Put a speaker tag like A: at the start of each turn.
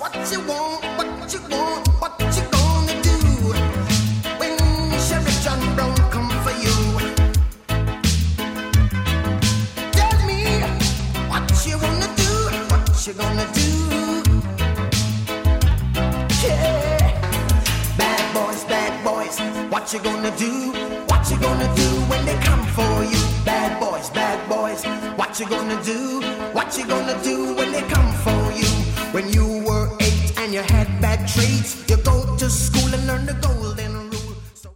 A: what you want, what you gonna do when Sheriff John Brown come for you? Tell me what you wanna do, what you gonna do? Yeah, bad boys, what you gonna do? What you gonna do when they come for you? Bad boys, what you gonna do? What you gonna do when they come for you? When you were 8 and you had bad traits, you go to school and learn the goals.